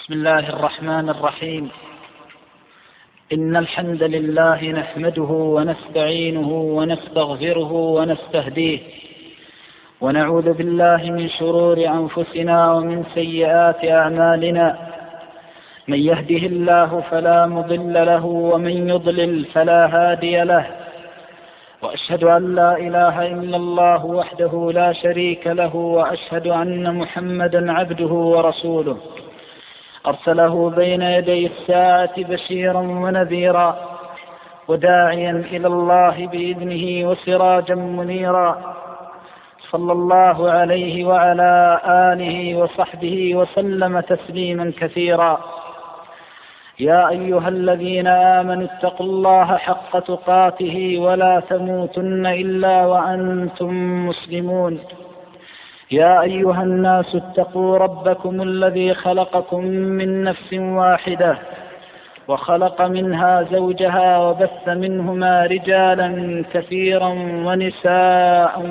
بسم الله الرحمن الرحيم. إن الحمد لله نحمده ونستعينه ونستغفره ونستهديه، ونعوذ بالله من شرور أنفسنا ومن سيئات أعمالنا. من يهده الله فلا مضل له ومن يضلل فلا هادي له، وأشهد أن لا إله إلا الله وحده لا شريك له، وأشهد أن محمدا عبده ورسوله أرسله بين يدي الساعة بشيرا ونذيرا، وداعيا إلى الله بإذنه وسراجا منيرا. صلى الله عليه وعلى آله وصحبه وسلم تسليما كثيرا. يا أيها الذين آمنوا اتقوا الله حق تقاته ولا تموتن إلا وأنتم مسلمون. يا أيها الناس اتقوا ربكم الذي خلقكم من نفس واحدة، وخلق منها زوجها، وبث منهما رجالا كثيرا ونساء.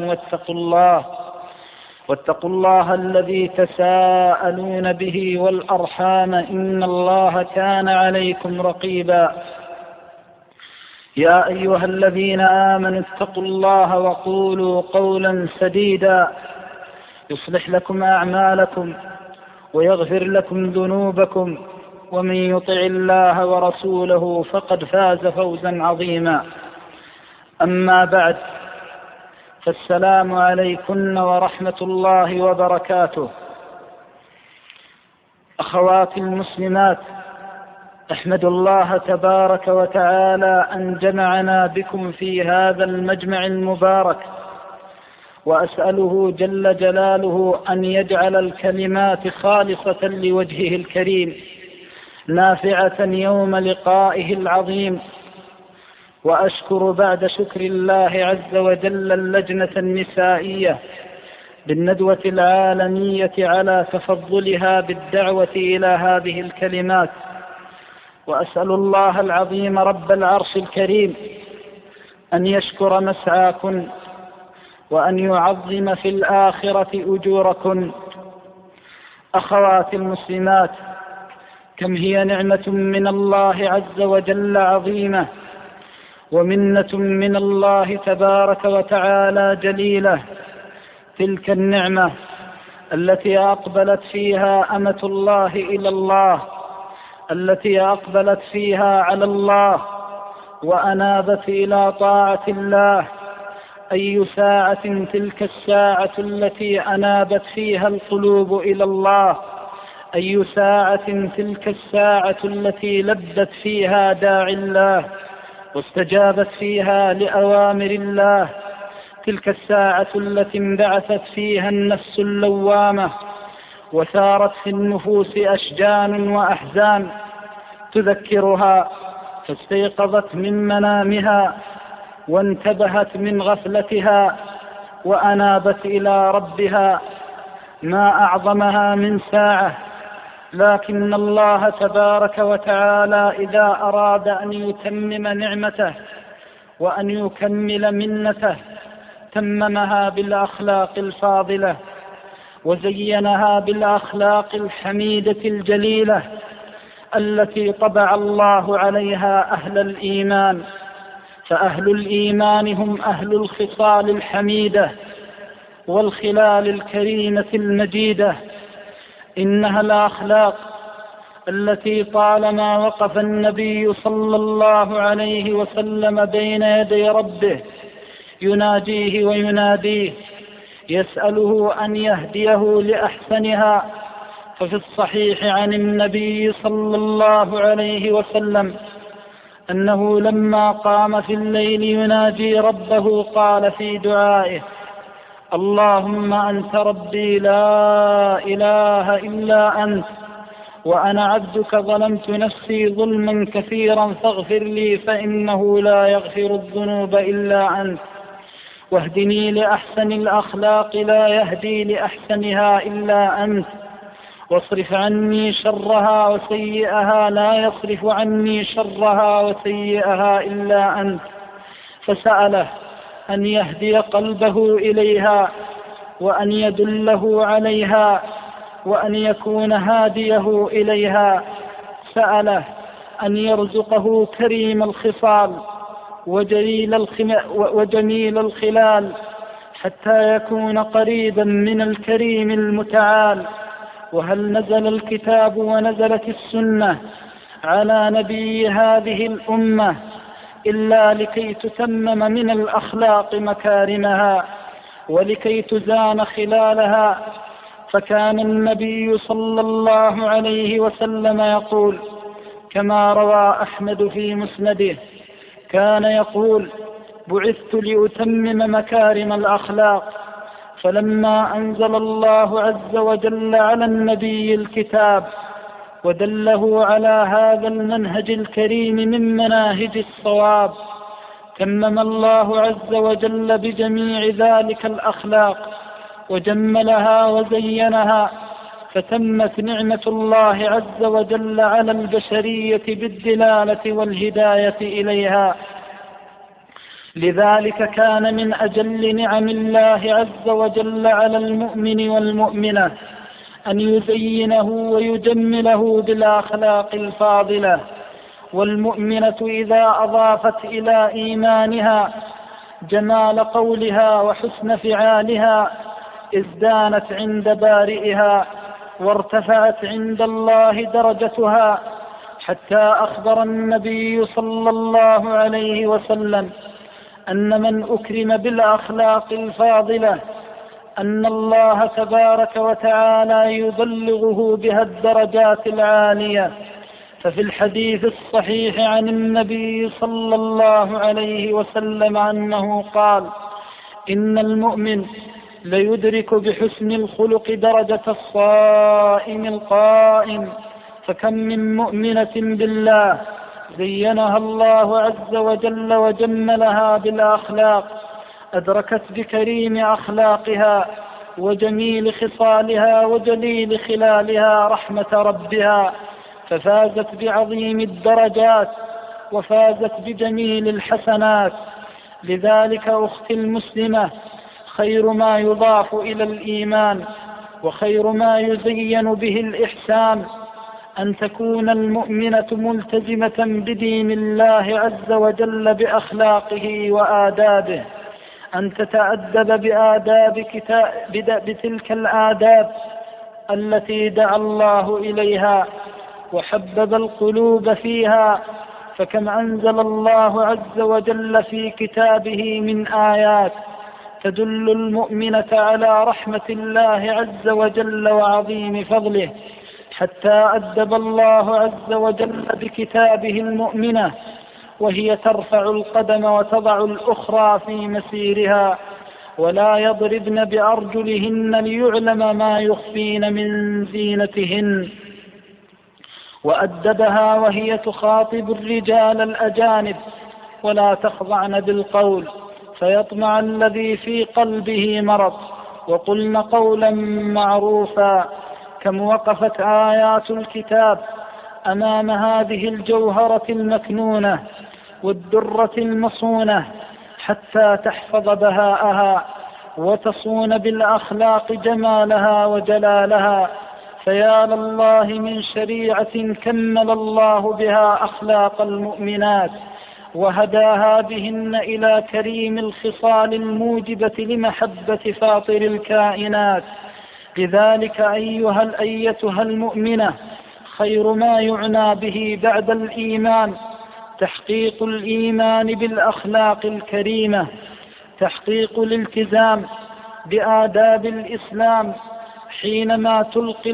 واتقوا الله الذي تساءلون به والأرحام، إن الله كان عليكم رقيبا. يا أيها الذين آمنوا اتقوا الله وقولوا قولا سديدا يصلح لكم أعمالكم ويغفر لكم ذنوبكم، ومن يطع الله ورسوله فقد فاز فوزا عظيما. أما بعد، فالسلام عليكم ورحمة الله وبركاته. أخواتي المسلمات، أحمد الله تبارك وتعالى أن جمعنا بكم في هذا المجمع المبارك، وأسأله جل جلاله أن يجعل الكلمات خالصة لوجهه الكريم، نافعة يوم لقائه العظيم. وأشكر بعد شكر الله عز وجل اللجنة النسائية بالندوة العالمية على تفضلها بالدعوة إلى هذه الكلمات، وأسأل الله العظيم رب العرش الكريم أن يشكر مسعاكن، وأن يعظم في الآخرة أجوركن. أخواتي المسلمات، كم هي نعمة من الله عز وجل عظيمة، ومنة من الله تبارك وتعالى جليلة. تلك النعمة التي أقبلت فيها أمة الله إلى الله، التي أقبلت فيها على الله وأنابت إلى طاعة الله. أي ساعة تلك الساعة التي أنابت فيها القلوب إلى الله، أي ساعة تلك الساعة التي لبت فيها داعي الله واستجابت فيها لأوامر الله. تلك الساعة التي انبعثت فيها النفس اللوامة، وثارت في النفوس أشجان وأحزان تذكرها، فاستيقظت من منامها وانتبهت من غفلتها وأنابت إلى ربها. ما أعظمها من ساعة، لكن الله تبارك وتعالى إذا أراد أن يتمم نعمته وأن يكمل منته تممها بالأخلاق الفاضلة، وزينها بالأخلاق الحميدة الجليلة التي طبع الله عليها أهل الإيمان. فأهل الإيمان هم أهل الخصال الحميدة والخلال الكريمة المجيدة. إنها الأخلاق التي طالما وقف النبي صلى الله عليه وسلم بين يدي ربه يناجيه ويناديه، يسأله أن يهديه لأحسنها. ففي الصحيح عن النبي صلى الله عليه وسلم أنه لما قام في الليل يناجي ربه قال في دعائه: اللهم أنت ربي لا إله إلا أنت، وأنا عبدك ظلمت نفسي ظلما كثيرا فاغفر لي فإنه لا يغفر الذنوب إلا أنت، واهدني لأحسن الأخلاق لا يهدي لأحسنها إلا أنت، واصرف عني شرها وسيئها لا يصرف عني شرها وسيئها إلا أنت. فسأله أن يهدي قلبه إليها وأن يدله عليها وأن يكون هاديه إليها، سأله أن يرزقه كريم الخصال وجميل الخلال، حتى يكون قريبا من الكريم المتعال. وهل نزل الكتاب ونزلت السنة على نبي هذه الأمة إلا لكي تتمم من الأخلاق مكارمها ولكي تزان خلالها؟ فكان النبي صلى الله عليه وسلم يقول كما روى أحمد في مسنده، كان يقول: بعثت لأتمم مكارم الأخلاق. فلما أنزل الله عز وجل على النبي الكتاب ودله على هذا المنهج الكريم من مناهج الصواب، تمم الله عز وجل بجميع ذلك الأخلاق وجملها وزينها، فتمت نعمة الله عز وجل على البشرية بالدلالة والهداية إليها. لذلك كان من أجل نعم الله عز وجل على المؤمن والمؤمنة أن يزينه ويجمله بالأخلاق الفاضلة. والمؤمنة إذا أضافت إلى إيمانها جمال قولها وحسن فعالها ازدانت عند بارئها وارتفعت عند الله درجتها، حتى أخبر النبي صلى الله عليه وسلم أن من أكرم بالأخلاق الفاضلة أن الله تبارك وتعالى يبلغه بها الدرجات العالية. ففي الحديث الصحيح عن النبي صلى الله عليه وسلم أنه قال: إن المؤمن ليدرك بحسن الخلق درجة الصائم القائم. فكم من مؤمنة بالله زينها الله عز وجل وجملها بالأخلاق، أدركت بكريم أخلاقها وجميل خصالها وجليل خلالها رحمة ربها، ففازت بعظيم الدرجات وفازت بجميل الحسنات. لذلك أختي المسلمة، خير ما يضاف إلى الإيمان وخير ما يزين به الإحسان أن تكون المؤمنة ملتزمة بدين الله عز وجل بأخلاقه وآدابه، أن تتأدب بتلك الآداب التي دعا الله إليها وحبب القلوب فيها. فكم أنزل الله عز وجل في كتابه من آيات تدل المؤمنة على رحمة الله عز وجل وعظيم فضله، حتى أدب الله عز وجل بكتابه المؤمنة وهي ترفع القدم وتضع الأخرى في مسيرها، ولا يضربن بأرجلهن ليعلم ما يخفين من زينتهن. وأدبها وهي تخاطب الرجال الأجانب: ولا تخضعن بالقول فيطمع الذي في قلبه مرض وقلن قولا معروفا. كم وقفت آيات الكتاب أمام هذه الجوهرة المكنونة والدرة المصونة حتى تحفظ بهاءها وتصون بالأخلاق جمالها وجلالها. فيا لله من شريعة كمل الله بها أخلاق المؤمنات وهداها بهن إلى كريم الخصال الموجبة لمحبة فاطر الكائنات. لذلك أيتها المؤمنة، خير ما يعنى به بعد الإيمان تحقيق الإيمان بالأخلاق الكريمة، تحقيق الالتزام بآداب الإسلام حينما تلقي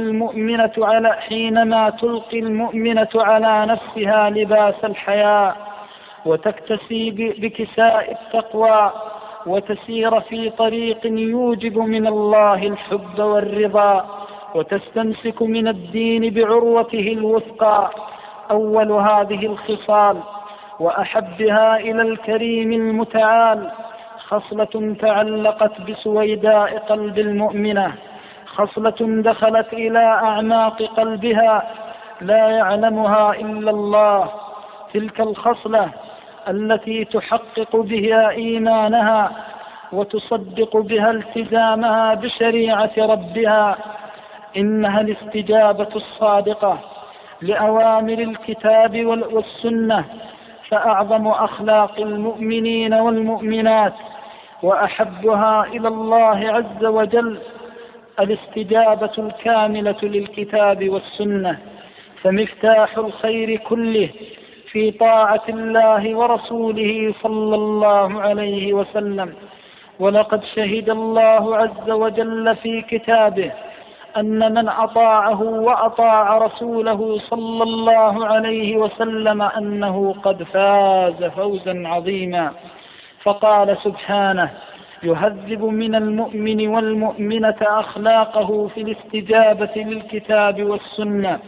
المؤمنة على نفسها لباس الحياء وتكتسي بكساء التقوى وتسير في طريق يوجب من الله الحب والرضا، وتستمسك من الدين بعروته الوثقى. أول هذه الخصال وأحبها إلى الكريم المتعال خصلة تعلقت بسويداء قلب المؤمنة، خصلة دخلت إلى أعماق قلبها لا يعلمها إلا الله. تلك الخصلة التي تحقق بها إيمانها وتصدق بها التزامها بشريعة ربها، إنها الاستجابة الصادقة لأوامر الكتاب والسنة، فأعظم أخلاق المؤمنين والمؤمنات وأحبها إلى الله عز وجل الاستجابة الكاملة للكتاب والسنة، فمفتاح الخير كله في طاعة الله ورسوله صلى الله عليه وسلم. ولقد شهد الله عز وجل في كتابه أن من أطاعه وأطاع رسوله صلى الله عليه وسلم أنه قد فاز فوزا عظيما، فقال سبحانه: يهذب من المؤمن والمؤمنة أخلاقه في الاستجابة للكتاب والسنة،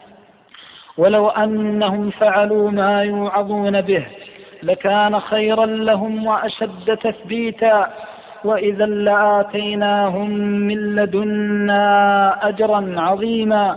ولو أنهم فعلوا ما يوعظون به لكان خيرا لهم وأشد تثبيتا، وإذا لآتيناهم من لدنا أجرا عظيما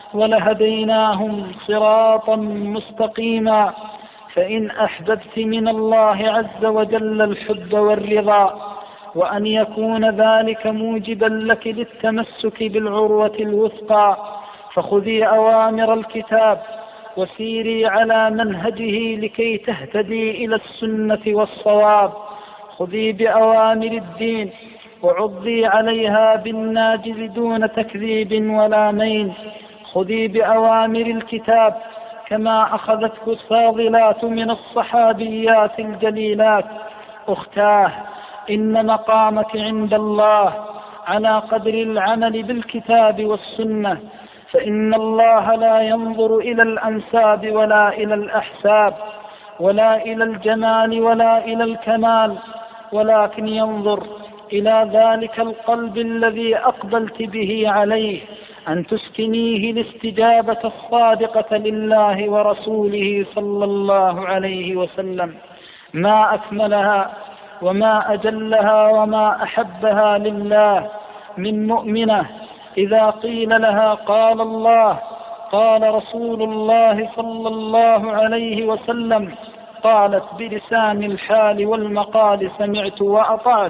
ولهديناهم صراطا مستقيما. فإن أحببت من الله عز وجل الحب والرضا، وأن يكون ذلك موجبا لك للتمسك بالعروة الوثقى، فخذي أوامر الكتاب وسيري على منهجه لكي تهتدي إلى السنة والصواب. خذي بأوامر الدين وعضي عليها بالناجز دون تكذيب ولا مين. خذي بأوامر الكتاب كما أخذته الفاضلات من الصحابيات الجليلات. أختاه، إن مقامك عند الله على قدر العمل بالكتاب والسنة، فإن الله لا ينظر إلى الأنساب ولا إلى الأحساب ولا إلى الجمال ولا إلى الكمال، ولكن ينظر إلى ذلك القلب الذي أقبلت به عليه، أن تسكنيه الاستجابة الصادقة لله ورسوله صلى الله عليه وسلم. ما أكملها وما أجلها وما أحبها لله من مؤمنة إذا قيل لها قال الله قال رسول الله صلى الله عليه وسلم، قالت بلسان الحال والمقال: سمعت وأطعت،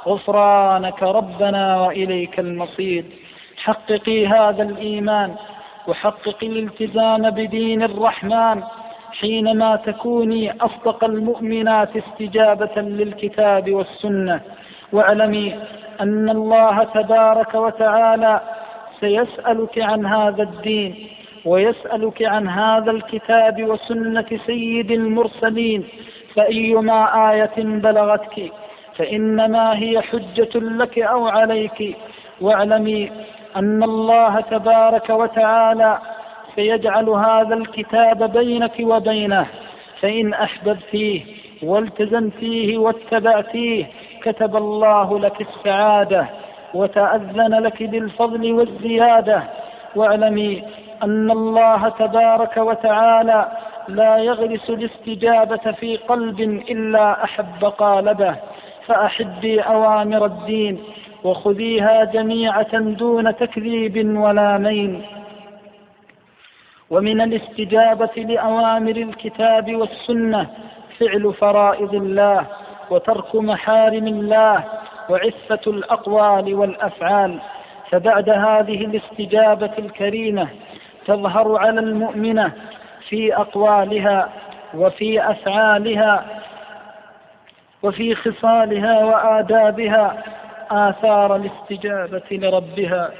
غفرانك ربنا وإليك المصير. حققي هذا الإيمان وحققي الالتزام بدين الرحمن حينما تكوني أصدق المؤمنات استجابة للكتاب والسنة، واعلمي أن الله تبارك وتعالى سيسألك عن هذا الدين ويسألك عن هذا الكتاب وسنة سيد المرسلين، فأيما آية بلغتك فإنما هي حجة لك أو عليك. واعلمي أن الله تبارك وتعالى سيجعل هذا الكتاب بينك وبينه، فإن أحببتيه والتزمتيه واتبعتيه كتب الله لك السعادة وتأذن لك بالفضل والزيادة. واعلمي أن الله تبارك وتعالى لا يغرس الاستجابة في قلب إلا أحب قالبه، فأحبي أوامر الدين وخذيها جميعة دون تكذيب ولا مين. ومن الاستجابة لأوامر الكتاب والسنة فعل فرائض الله وترك محارم الله وعفة الأقوال والأفعال. فبعد هذه الاستجابة الكريمة تظهر على المؤمنة في أقوالها وفي أفعالها وفي خصالها وآدابها آثار الاستجابة لربها.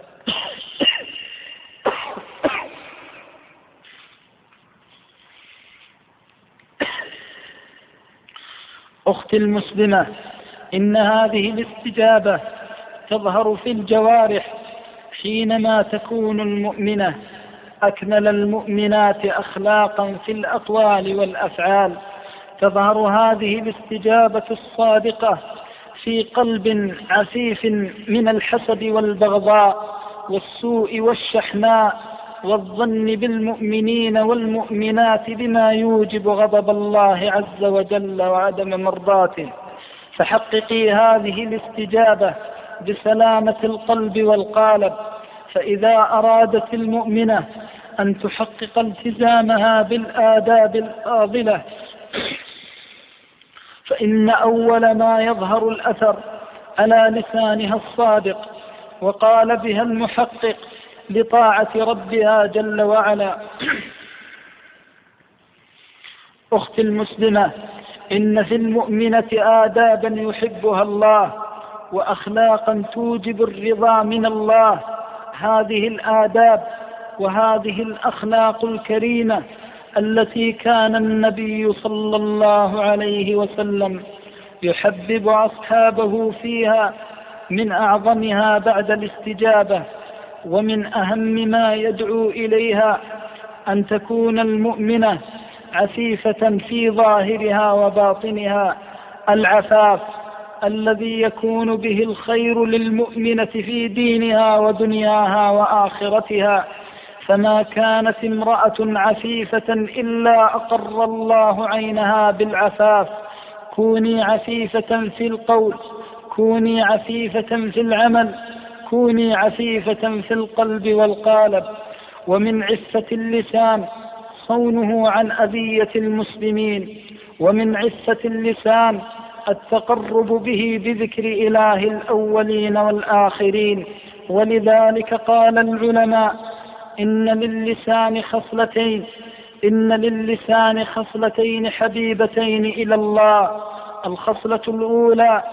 أختي المسلمة، إن هذه الاستجابة تظهر في الجوارح حينما تكون المؤمنة أكمل المؤمنات أخلاقا في الأقوال والأفعال. تظهر هذه الاستجابة الصادقة في قلب عفيف من الحسد والبغضاء والسوء والشحناء والظن بالمؤمنين والمؤمنات بما يوجب غضب الله عز وجل وعدم مرضاته. فحققي هذه الاستجابة بسلامة القلب والقالب. فإذا أرادت المؤمنة أن تحقق التزامها بالآداب الفاضلة فإن أول ما يظهر الأثر على لسانها الصادق وقال بها المحقق لطاعة ربها جل وعلا. أختي المسلمة، إن في المؤمنة آدابا يحبها الله وأخلاقا توجب الرضا من الله. هذه الآداب وهذه الأخلاق الكريمة التي كان النبي صلى الله عليه وسلم يحبب أصحابه فيها، من أعظمها بعد الاستجابة ومن أهم ما يدعو إليها أن تكون المؤمنة عفيفة في ظاهرها وباطنها، العفاف الذي يكون به الخير للمؤمنة في دينها ودنياها وآخرتها. فما كانت امرأة عفيفة إلا أقر الله عينها بالعفاف. كوني عفيفة في القول، كوني عفيفة في العمل، كوني عفيفة في القلب والقالب. ومن عفة اللسان صونه عن أذية المسلمين، ومن عفة اللسان التقرب به بذكر إله الأولين والآخرين. ولذلك قال العلماء: إن للسان خصلتين حبيبتين إلى الله. الخصلة الأولى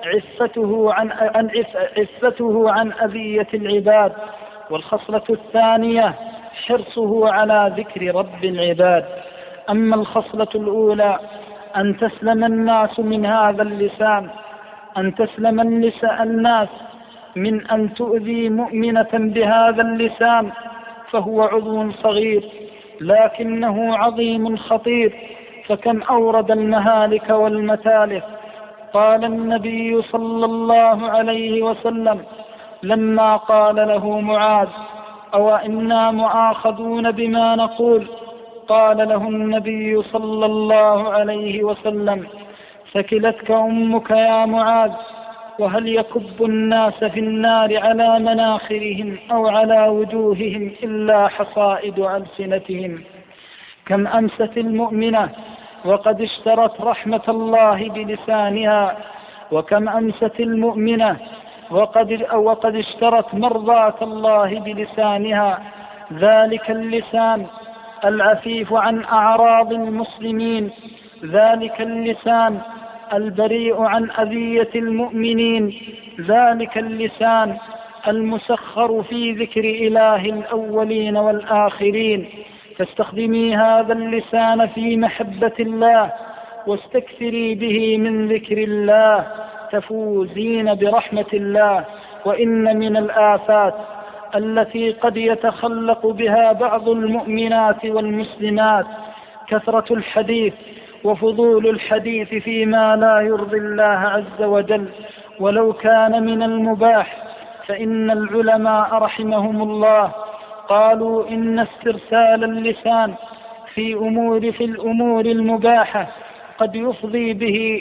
عفته عن أذية العباد، والخصلة الثانية حرصه على ذكر رب العباد. أما الخصلة الأولى أن تسلم الناس من هذا اللسان، أن تسلم الناس من أن تؤذي مؤمنة بهذا اللسان، فهو عضو صغير لكنه عظيم خطير، فكم أورد المهالك والمتالف. قال النبي صلى الله عليه وسلم لما قال له معاذ: أو إنا مؤاخذون بما نقول؟ قال له النبي صلى الله عليه وسلم: ثكلتك أمك يا معاذ. وهل يكب الناس في النار على مناخرهم أو على وجوههم إلا حصائد ألسنتهم؟ كم أمست المؤمنة وقد اشترت رحمة الله بلسانها، وكم أمست المؤمنة وقد اشترت مرضاة الله بلسانها. ذلك اللسان العفيف عن أعراض المسلمين، ذلك اللسان البريء عن أذية المؤمنين، ذلك اللسان المسخر في ذكر إله الأولين والآخرين. فاستخدمي هذا اللسان في محبة الله، واستكثري به من ذكر الله، تفوزين برحمة الله. وإن من الآفات التي قد يتخلق بها بعض المؤمنات والمسلمات كثرة الحديث وفضول الحديث فيما لا يرضي الله عز وجل ولو كان من المباح. فإن العلماء رحمهم الله قالوا إن استرسال اللسان في الأمور المباحة قد يفضي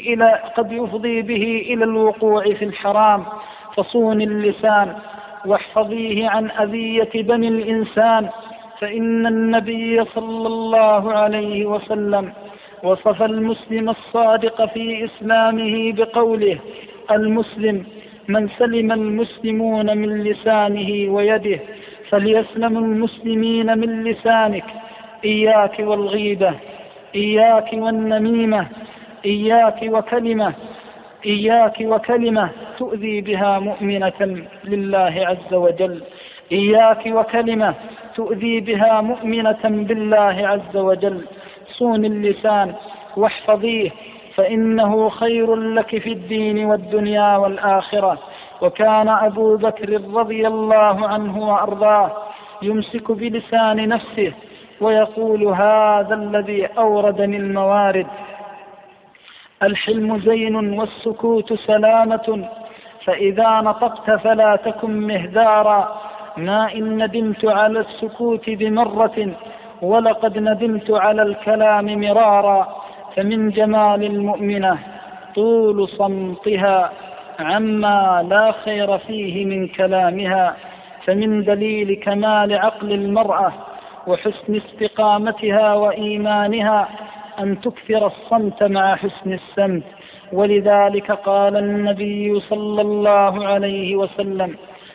به إلى الوقوع في الحرام. فصون اللسان واحفظيه عن أذية بني الإنسان. فإن النبي صلى الله عليه وسلم وصف المسلم الصادق في إسلامه بقوله: المسلم من سلم المسلمون من لسانه ويده، فليسلم المسلمين من لسانك. إياك والغيبة، إياك والنميمة، إياك وكلمة تؤذي بها مؤمنة لله عز وجل، إياك وكلمة تؤذي بها مؤمنة بالله عز وجل. صون اللسان واحفظيه، فإنه خير لك في الدين والدنيا والآخرة. وكان أبو بكر رضي الله عنه وأرضاه يمسك بلسان نفسه ويقول: هذا الذي أوردني الموارد. الحلم زين والسكوت سلامة، فإذا نطقت فلا تكن مهدارا. ما إن ندمت على السكوت بمرة، ولقد ندمت على الكلام مرارا. فمن جمال المؤمنة طول صمتها عما لا خير فيه من كلامها. فمن دليل كمال عقل المرأة وحسن استقامتها وإيمانها أن تكثر الصمت مع حسن السمت. ولذلك قال النبي صلى الله عليه وسلم: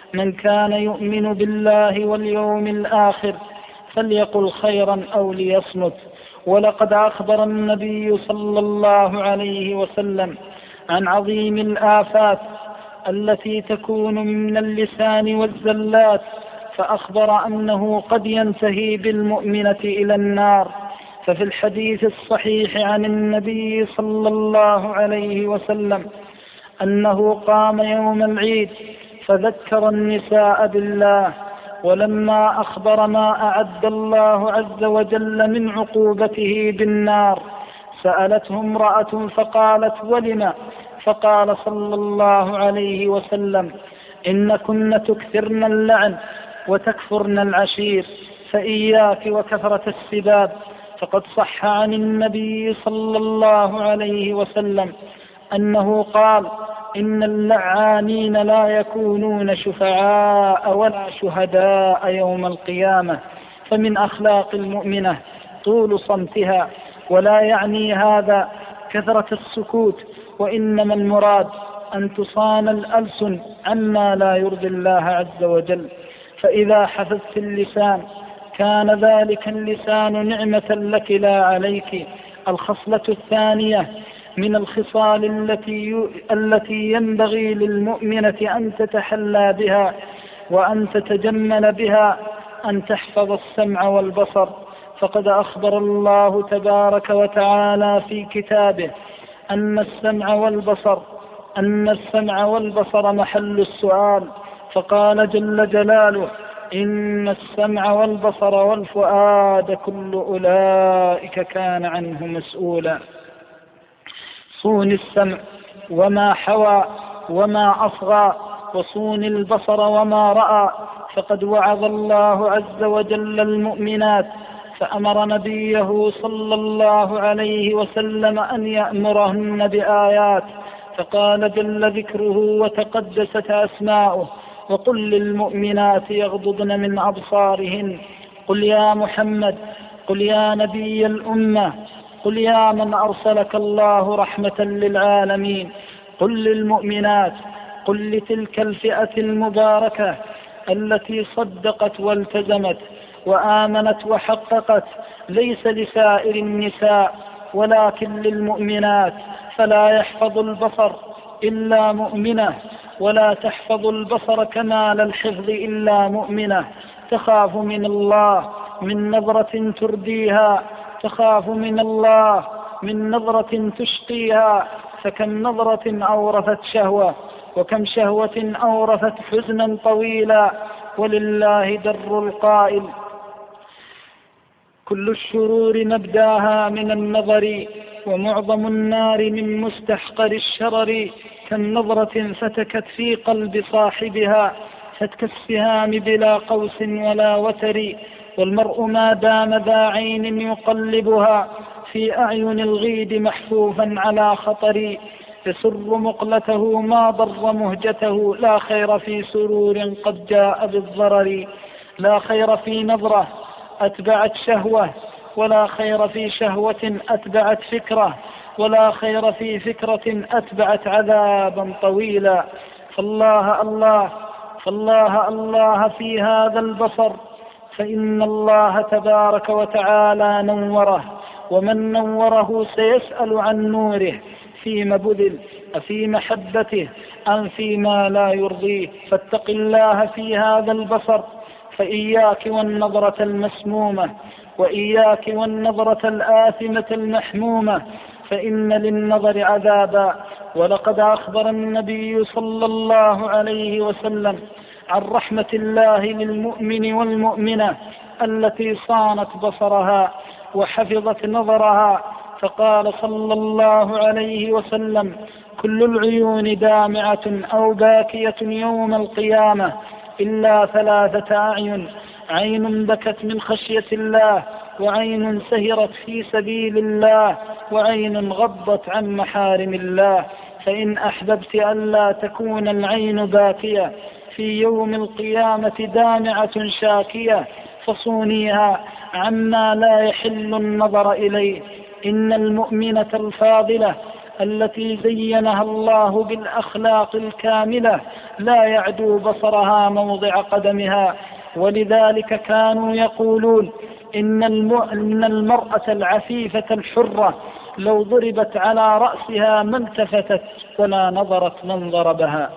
من كان يؤمن بالله واليوم الآخر فليقل خيرا أو ليصمت. ولقد أخبر النبي صلى الله عليه وسلم عن عظيم الآفات التي تكون من اللسان والزلات، فأخبر أنه قد ينتهي بالمؤمنة إلى النار. ففي الحديث الصحيح عن النبي صلى الله عليه وسلم أنه قام يوم العيد فذكر النساء بالله، ولما أخبر ما أعد الله عز وجل من عقوبته بالنار سألته امرأة فقالت: ولم؟ فقال صلى الله عليه وسلم: إن كن تكثرن اللعن وتكفرن العشير، فإياك وكثرة السباب. فقد صح عن النبي صلى الله عليه وسلم أنه قال: إن اللعانين لا يكونون شفعاء ولا شهداء يوم القيامة. فمن أخلاق المؤمنة طول صمتها، ولا يعني هذا كثرة السكوت، وإنما المراد أن تصان الألسن عما لا يرضي الله عز وجل. فإذا حفظت اللسان كان ذلك اللسان نعمة لك لا عليك. الخصلة الثانية من الخصال التي ينبغي للمؤمنة أن تتحلى بها وأن تتجمل بها أن تحفظ السمع والبصر. فقد أخبر الله تبارك وتعالى في كتابه أن السمع والبصر محل السؤال، فقال جل جلاله: إن السمع والبصر والفؤاد كل أولئك كان عنه مسؤولا. صون السمع وما حوى وما أصغى، وصون البصر وما رأى. فقد وعظ الله عز وجل المؤمنات فأمر نبيه صلى الله عليه وسلم أن يأمرهن بآيات، فقال جل ذكره وتقدست أسماؤه: وقل للمؤمنات يغضضن من أبصارهن. قل يا محمد، قل يا نبي الأمة، قل يا من أرسلك الله رحمة للعالمين، قل للمؤمنات، قل لتلك الفئة المباركة التي صدقت والتزمت وآمنت وحققت، ليس لسائر النساء ولكن للمؤمنات. فلا يحفظ البصر إلا مؤمنة، ولا تحفظ البصر كمال الحفظ إلا مؤمنة. تخاف من الله من نظرة ترديها، تخاف من الله من نظرة تشقيها. فكم نظرة أورثت شهوة، وكم شهوة أورثت حزنا طويلا. ولله در القائل: كل الشرور مبداها من النظر، ومعظم النار من مستحقر الشرر. كالنظرة فتكت في قلب صاحبها فتك السهام بلا قوس ولا وتر. والمرء ما دام ذا عين يقلبها في أعين الغيد محفوفا على خطر. يسر مقلته ما ضر مهجته، لا خير في سرور قد جاء بالضرر. لا خير في نظرة أتبعت شهوة، ولا خير في شهوة أتبعت فكرة، ولا خير في فكرة أتبعت عذابا طويلا. فالله الله في هذا البصر، فإن الله تبارك وتعالى نوره، ومن نوره سيسأل عن نوره فيما بذل، أفي محبته أم فيما لا يرضيه. فاتق الله في هذا البصر، فإياك والنظرة المسمومة، وإياك والنظرة الآثمة المحمومة، فإن للنظر عذابا. ولقد أخبر النبي صلى الله عليه وسلم عن رحمة الله للمؤمن والمؤمنة التي صانت بصرها وحفظت نظرها، فقال صلى الله عليه وسلم: كل العيون دامعة أو باكية يوم القيامة إلا 3 أعين: عين بكت من خشية الله، وعين سهرت في سبيل الله، وعين غضت عن محارم الله. فإن أحببت ألا تكون العين باكية في يوم القيامة دامعة شاكية فصونيها عما لا يحل النظر إليه. إن المؤمنة الفاضلة التي زينها الله بالأخلاق الكاملة لا يعدو بصرها موضع قدمها. ولذلك كانوا يقولون إن المرأة العفيفة الحرة لو ضربت على رأسها ما التفتت ولا نظرت من ضربها.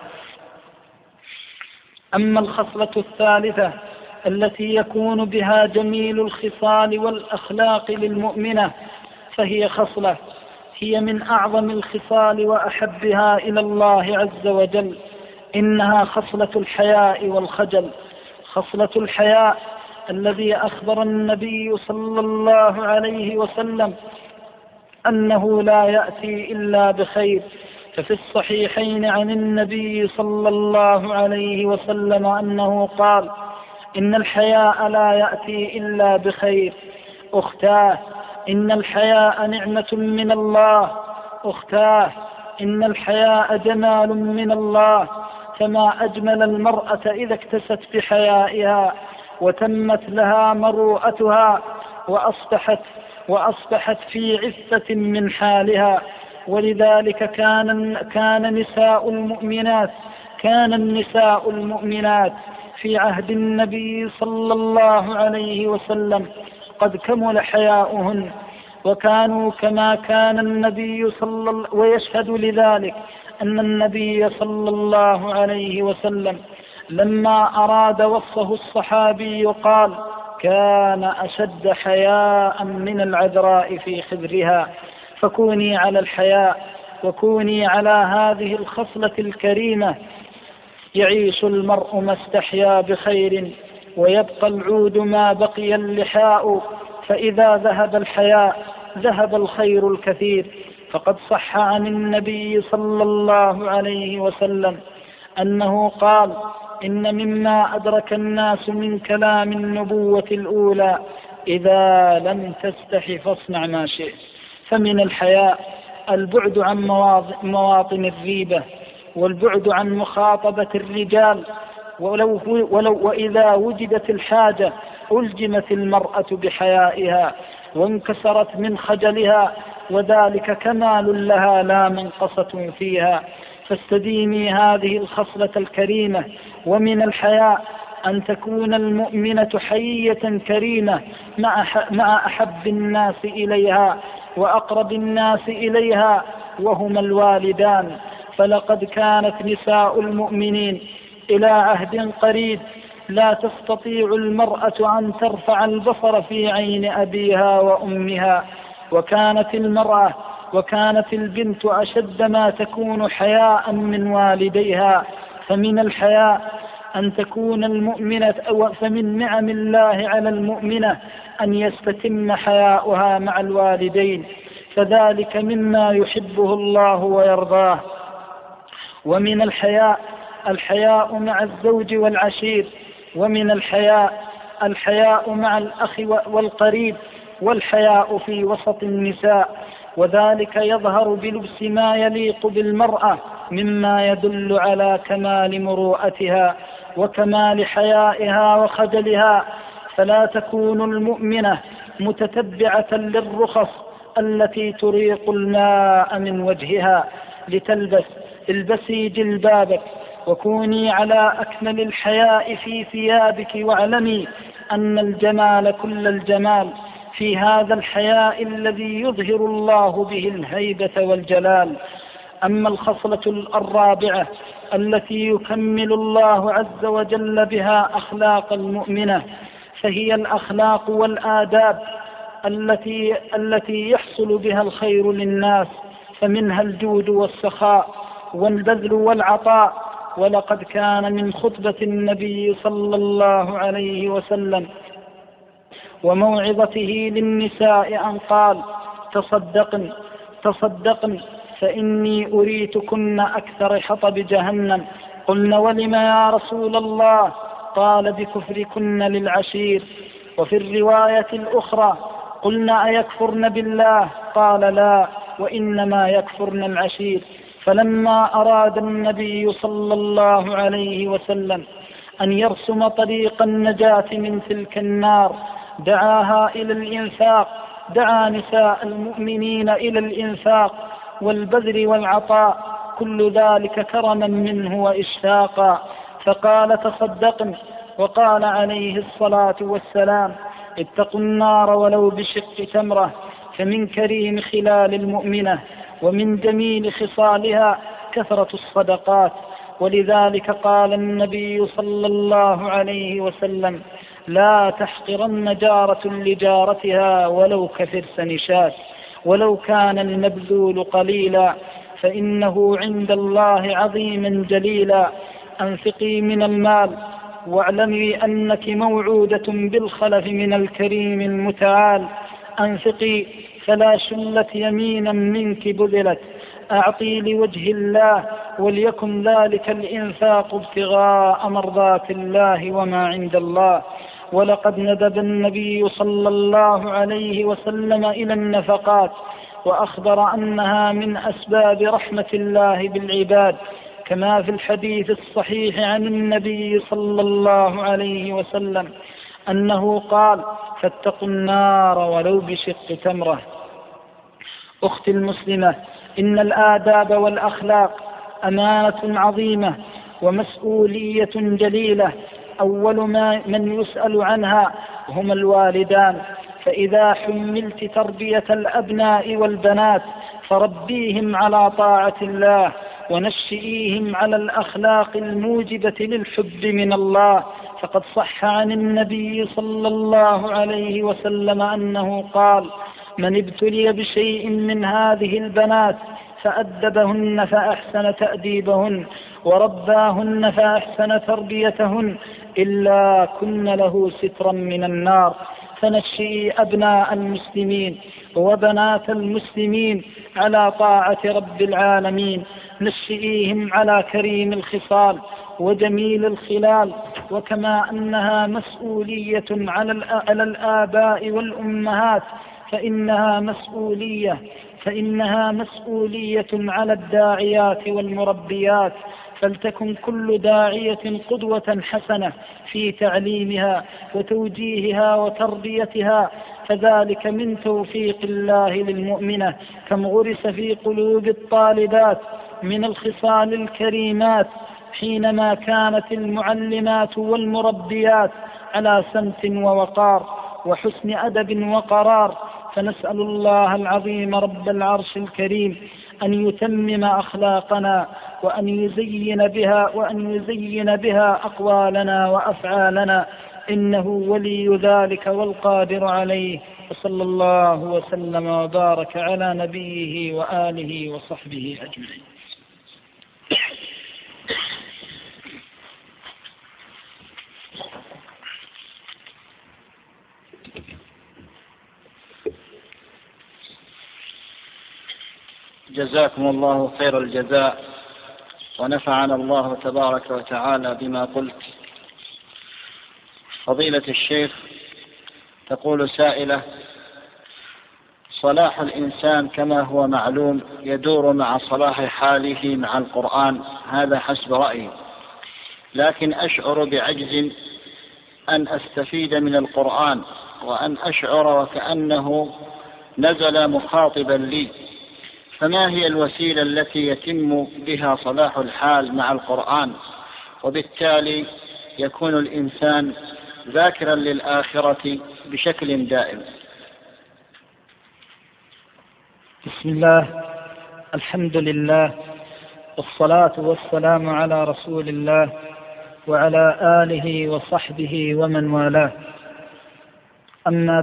أما الخصلة الثالثة التي يكون بها جميل الخصال والأخلاق للمؤمنة، فهي خصلة هي من أعظم الخصال وأحبها إلى الله عز وجل، إنها خصلة الحياء والخجل. خصلة الحياء الذي أخبر النبي صلى الله عليه وسلم أنه لا يأتي إلا بخير، ففي الصحيحين عن النبي صلى الله عليه وسلم أنه قال: إن الحياء لا يأتي إلا بخير. أختاه، إن الحياء نعمة من الله. أختاه، إن الحياء جمال من الله. فما أجمل المرأة إذا اكتست بحيائها وتمت لها مروءتها وأصبحت في عفة من حالها. ولذلك كان النساء المؤمنات في عهد النبي صلى الله عليه وسلم قد كمل حياؤهن، وكانوا كما كان النبي ويشهد لذلك أن النبي صلى الله عليه وسلم لما أراد وصفه الصحابي قال: كان أشد حياء من العذراء في خدرها. فكوني على الحياء وكوني على هذه الخصلة الكريمة يعيش المرء ما استحيا بخير، ويبقى العود ما بقي اللحاء. فإذا ذهب الحياء ذهب الخير الكثير. فقد صح عن النبي صلى الله عليه وسلم أنه قال: إن مما أدرك الناس من كلام النبوة الأولى: إذا لم تستح فاصنع ما شئت. فمن الحياء البعد عن مواطن الريبة، والبعد عن مخاطبة الرجال، وإذا وجدت الحاجة ألجمت المرأة بحيائها وانكسرت من خجلها، وذلك كمال لها لا منقصة فيها. فاستديمي هذه الخصلة الكريمة. ومن الحياء أن تكون المؤمنة حية كريمة مع أحب الناس إليها وأقرب الناس إليها وهما الوالدان. فلقد كانت نساء المؤمنين إلى عهد قريب لا تستطيع المرأة أن ترفع البصر في عين أبيها وأمها، وكانت البنت أشد ما تكون حياء من والديها. فمن الحياء أن تكون المؤمنة، فمن نعم الله على المؤمنة أن يستتم حياؤها مع الوالدين، فذلك مما يحبه الله ويرضاه. ومن الحياء مع الزوج والعشير. ومن الحياء مع الأخ والقريب، والحياء في وسط النساء، وذلك يظهر بلبس ما يليق بالمرأة مما يدل على كمال مروءتها وكمال حيائها وخجلها. فلا تكون المؤمنة متتبعة للرخص التي تريق الماء من وجهها البسي جلبابك وكوني على أكمل الحياء في ثيابك، واعلمي أن الجمال كل الجمال في هذا الحياء الذي يظهر الله به الهيبة والجلال. أما الخصلة الرابعة التي يكمل الله عز وجل بها أخلاق المؤمنة، فهي الأخلاق والآداب التي يحصل بها الخير للناس، فمنها الجود والسخاء والبذل والعطاء. ولقد كان من خطبة النبي صلى الله عليه وسلم وموعظته للنساء أن قال: تصدقن فإني أريتكن أكثر حطب جهنم. قلنا: ولم يا رسول الله؟ قال: بكفركن للعشير. وفي الرواية الأخرى قلنا: أيكفرن بالله؟ قال: لا، وإنما يكفرن العشير. فلما أراد النبي صلى الله عليه وسلم أن يرسم طريق النجاة من تلك النار دعا نساء المؤمنين إلى الإنفاق، والبذل والعطاء، كل ذلك كرما منه وإشفاقا. فقال: تصدقن. وقال عليه الصلاة والسلام: اتقوا النار ولو بشق تمرة. فمن كريم خلال المؤمنة ومن جميل خصالها كثرة الصدقات. ولذلك قال النبي صلى الله عليه وسلم: لا تحقرن جارة لجارتها ولو كفرس نشاة، ولو كان المبذول قليلا، فإنه عند الله عظيما جليلا. أنفقي من المال واعلمي أنك موعودة بالخلف من الكريم المتعال. أنفقي فلا شلت يمينا منك بذلت. أعطي لوجه الله، وليكن ذلك الإنفاق ابتغاء مرضات الله وما عند الله. ولقد ندب النبي صلى الله عليه وسلم إلى النفقات، وأخبر أنها من أسباب رحمة الله بالعباد، كما في الحديث الصحيح عن النبي صلى الله عليه وسلم أنه قال: فاتقوا النار ولو بشق تمرة. أختي المسلمة، إن الآداب والأخلاق أمانة عظيمة ومسؤولية جليلة. أول من يسأل عنها هم الوالدان، فإذا حملت تربية الأبناء والبنات فربيهم على طاعة الله، ونشئيهم على الأخلاق الموجبة للحب من الله. فقد صح عن النبي صلى الله عليه وسلم أنه قال: من ابتلي بشيء من هذه البنات فأدبهن فأحسن تأديبهن ورباهن فأحسن تربيتهن إلا كن له سترا من النار. فنشئي أبناء المسلمين وبنات المسلمين على طاعة رب العالمين، نشئيهم على كريم الخصال وجميل الخلال. وكما أنها مسؤولية على الآباء والأمهات، فإنها مسؤولية على الداعيات والمربيات. فلتكن كل داعية قدوة حسنة في تعليمها وتوجيهها وتربيتها، فذلك من توفيق الله للمؤمنة. كم غرس في قلوب الطالبات من الخصال الكريمات حينما كانت المعلمات والمربيات على سمت ووقار وحسن أدب وقرار. فنسأل الله العظيم رب العرش الكريم أن يتمم أخلاقنا وأن يزين بها أقوالنا وأفعالنا، إنه ولي ذلك والقادر عليه. وصلى الله وسلم وبارك على نبيه وآله وصحبه أجمعين. جزاكم الله خير الجزاء، ونفعنا الله تبارك وتعالى بما قلت. فضيلة الشيخ، تقول سائلة: صلاح الإنسان كما هو معلوم يدور مع صلاح حاله مع القرآن، هذا حسب رأيي، لكن أشعر بعجز أن أستفيد من القرآن وأن أشعر وكأنه نزل مخاطبا لي، فما هي الوسيلة التي يتم بها صلاح الحال مع القرآن وبالتالي يكون الإنسان ذاكرا للآخرة بشكل دائم؟ بسم الله، الحمد لله، والصلاة والسلام على رسول الله وعلى آله وصحبه ومن والاه. أما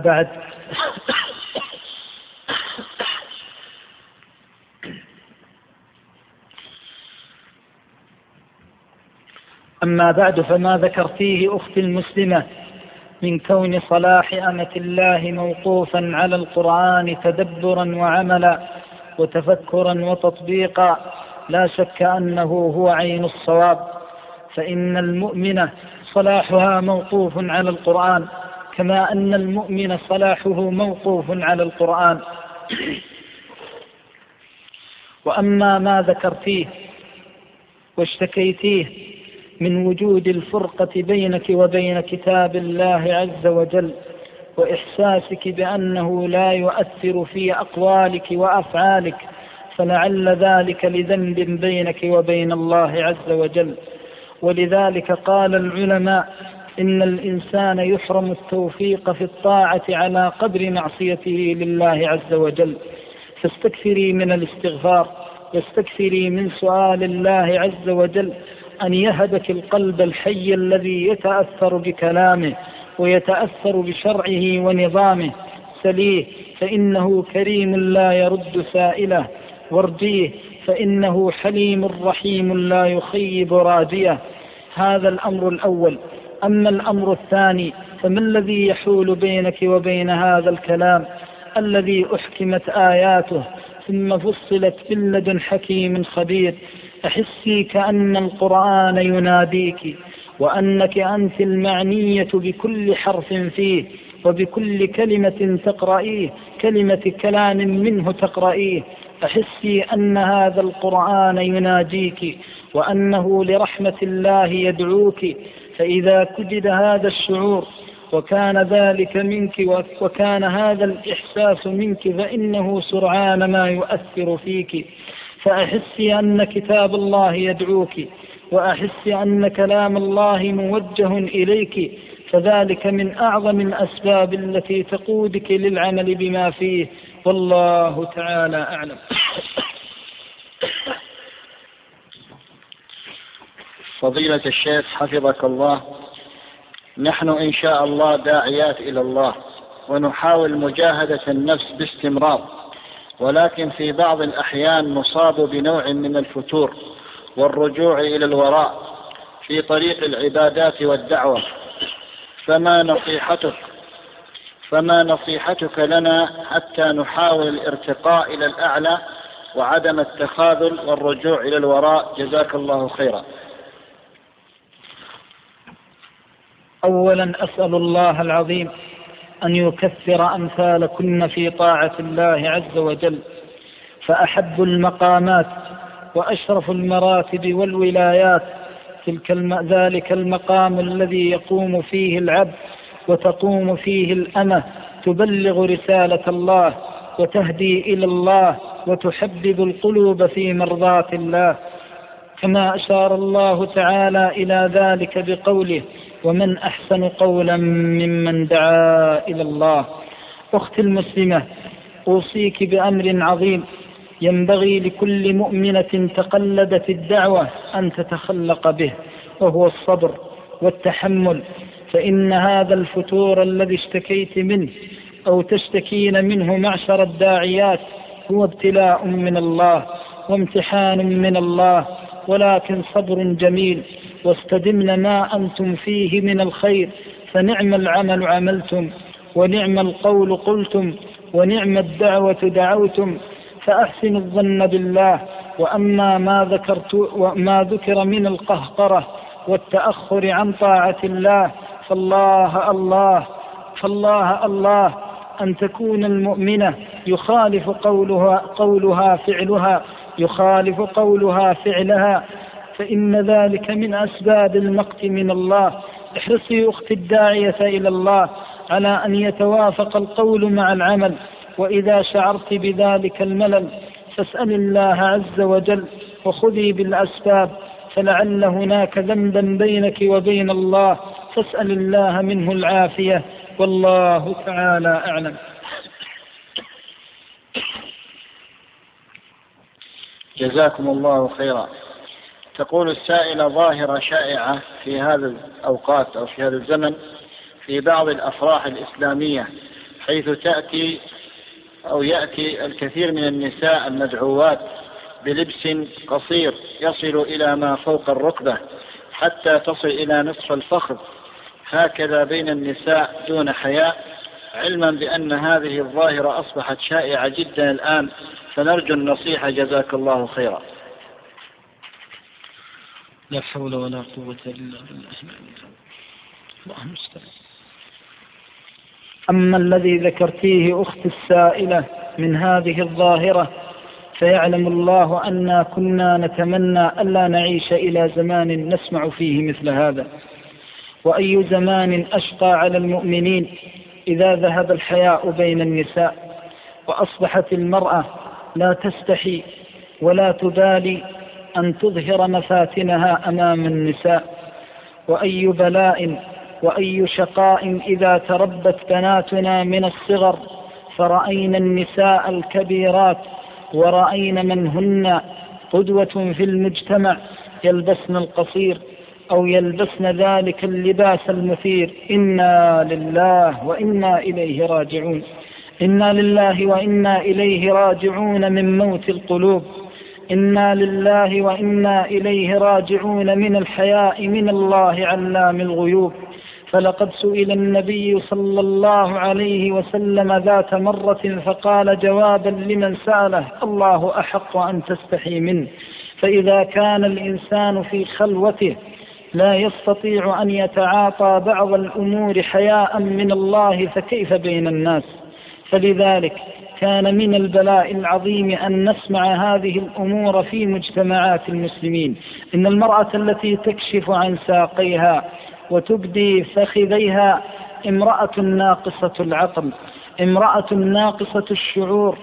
بعد فما ذكرتيه أختي المسلمة من كون صلاح أمة الله موقوفا على القرآن تدبرا وعملا وتفكرا وتطبيقا، لا شك أنه هو عين الصواب. فإن المؤمنة صلاحها موقوف على القرآن، كما أن المؤمن صلاحه موقوف على القرآن. وأما ما ذكرتيه واشتكيتيه من وجود الفرقة بينك وبين كتاب الله عز وجل، وإحساسك بأنه لا يؤثر في أقوالك وأفعالك، فلعل ذلك لذنب بينك وبين الله عز وجل. ولذلك قال العلماء إن الإنسان يحرم التوفيق في الطاعة على قدر معصيته لله عز وجل. فاستكثري من الاستغفار، واستكثري من سؤال الله عز وجل أن يهبك القلب الحي الذي يتأثر بكلامه ويتأثر بشرعه ونظامه. سليه فإنه كريم لا يرد سائله، وارجيه فإنه حليم رحيم لا يخيب راجيه. هذا الأمر الأول. أما الأمر الثاني فما الذي يحول بينك وبين هذا الكلام الذي أحكمت آياته ثم فصلت من لدن حكيم خبير؟ أحسي كأن القرآن يناديك، وأنك أنت المعنية بكل حرف فيه، وبكل كلمة تقرأيه، كلمة كلام منه تقرأيه. أحسي أن هذا القرآن يناجيك، وأنه لرحمة الله يدعوك. فإذا كجد هذا الشعور وكان ذلك منك وكان هذا الإحساس منك فإنه سرعان ما يؤثر فيك. فأحسي أن كتاب الله يدعوك، وأحسي أن كلام الله موجه إليك، فذلك من أعظم الأسباب التي تقودك للعمل بما فيه، والله تعالى أعلم. فضيلة الشيخ حفظك الله، نحن إن شاء الله داعيات إلى الله، ونحاول مجاهدة النفس باستمرار، ولكن في بعض الأحيان نصاب بنوع من الفتور والرجوع إلى الوراء في طريق العبادات والدعوة. فما نصيحتك لنا حتى نحاول الارتقاء إلى الأعلى وعدم التخاذل والرجوع إلى الوراء؟ جزاك الله خيرا. أولا أسأل الله العظيم أن يكثر أمثالكن في طاعة الله عز وجل، فأحب المقامات وأشرف المراتب والولايات ذلك المقام الذي يقوم فيه العبد وتقوم فيه الأمة، تبلغ رسالة الله وتهدي إلى الله وتحبب القلوب في مرضاة الله، كما أشار الله تعالى إلى ذلك بقوله: ومن أحسن قولا ممن دعا إلى الله. أختي المسلمة، أوصيك بأمر عظيم ينبغي لكل مؤمنة تقلدت الدعوة أن تتخلق به، وهو الصبر والتحمل. فإن هذا الفتور الذي اشتكيت منه أو تشتكين منه معشر الداعيات هو ابتلاء من الله وامتحان من الله، ولكن صبر جميل، واستدمن ما أنتم فيه من الخير، فنعم العمل عملتم، ونعم القول قلتم، ونعم الدعوة دعوتم، فأحسن الظن بالله. وأما ما ذكر من القهقرة والتأخر عن طاعة الله فالله الله أن تكون المؤمنة يخالف قولها فعلها، يخالف قولها فعلها، فإن ذلك من أسباب المقت من الله. احرصي أختي الداعية إلى الله على أن يتوافق القول مع العمل، وإذا شعرت بذلك الملل فاسأل الله عز وجل وخذي بالأسباب، فلعل هناك ذنبا بينك وبين الله، فاسأل الله منه العافية، والله تعالى أعلم. جزاكم الله خيرا. تقول السائلة: ظاهرة شائعة في هذا الأوقات أو في هذا الزمن في بعض الأفراح الإسلامية، حيث يأتي الكثير من النساء المدعوات بلبس قصير يصل إلى ما فوق الركبة حتى تصل إلى نصف الفخذ، هكذا بين النساء دون حياء، علما بأن هذه الظاهرة أصبحت شائعة جدا الآن، فنرجو النصيحة جزاك الله خيرا. لا حول ولا قوة إلا بالله. اللهم استعان. أما الذي ذكرتيه أخت السائلة من هذه الظاهرة، فيعلم الله أننا كنا نتمنى ألا نعيش إلى زمان نسمع فيه مثل هذا، وأي زمان أشقى على المؤمنين إذا ذهب الحياء بين النساء، وأصبحت المرأة لا تستحي ولا تبالي أن تظهر مفاتنها أمام النساء. وأي بلاء وأي شقاء إذا تربت بناتنا من الصغر فرأينا النساء الكبيرات ورأينا من هن قدوة في المجتمع يلبسن القصير أو يلبسن ذلك اللباس المثير. إنا لله وإنا إليه راجعون. إنا لله وإنا إليه راجعون من موت القلوب. إنا لله وإنا إليه راجعون من الحياء من الله علام الغيوب. فلقد سئل النبي صلى الله عليه وسلم ذات مرة فقال جوابا لمن سأله: الله أحق أن تستحي منه. فإذا كان الإنسان في خلوته لا يستطيع أن يتعاطى بعض الأمور حياء من الله فكيف بين الناس؟ فلذلك كان من البلاء العظيم أن نسمع هذه الأمور في مجتمعات المسلمين. إن المرأة التي تكشف عن ساقيها وتبدي فخذيها امرأة ناقصة العقل، امرأة ناقصة الشعور،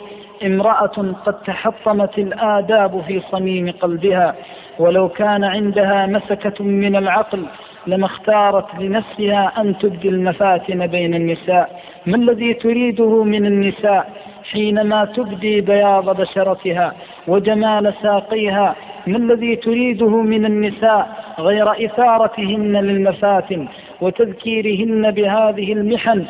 امرأة قد تحطمت الآداب في صميم قلبها، ولو كان عندها مسكة من العقل لما اختارت لنفسها أن تبدي المفاتن بين النساء. ما الذي تريده من النساء حينما تبدي بياض بشرتها وجمال ساقيها؟ ما الذي تريده من النساء غير إثارتهن للمفاتن وتذكيرهن بهذه المحن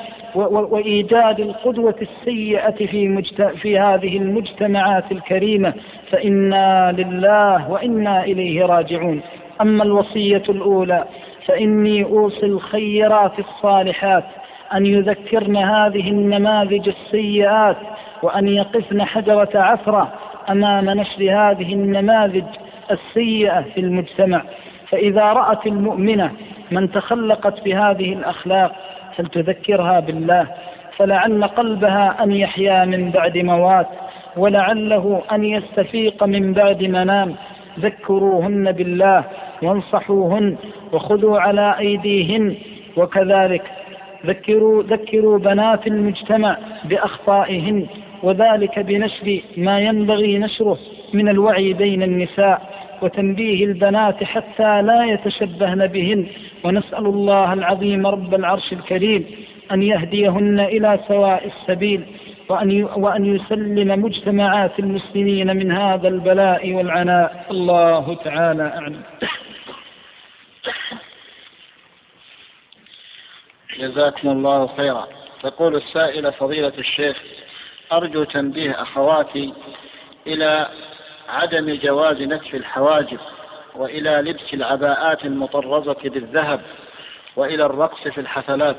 وإيجاد القدوة السيئة في هذه المجتمعات الكريمة؟ فإنا لله وإنا إليه راجعون. أما الوصية الأولى فإني أوصي الخيرات الصالحات أن يذكرن هذه النماذج السيئات وأن يقفن حجرة عثرة أمام نشر هذه النماذج السيئة في المجتمع. فإذا رأت المؤمنة من تخلقت بهذه الأخلاق فلتذكرها بالله، فلعل قلبها أن يحيا من بعد موات، ولعله أن يستفيق من بعد منام. ذكروهن بالله وانصحوهن وخذوا على أيديهن. وكذلك ذكروا بنات المجتمع بأخطائهن، وذلك بنشر ما ينبغي نشره من الوعي بين النساء وتنبيه البنات حتى لا يتشبهن بهن. ونسأل الله العظيم رب العرش الكريم أن يهديهن إلى سواء السبيل، وأن يسلم مجتمعات المسلمين من هذا البلاء والعناء. الله تعالى أعلم. جزاكم الله خيرا. تقول السائلة: فضيلة الشيخ، أرجو تنبيه أخواتي إلى عدم جواز نتف الحواجب، وإلى لبس العباءات المطرزة بالذهب، وإلى الرقص في الحفلات.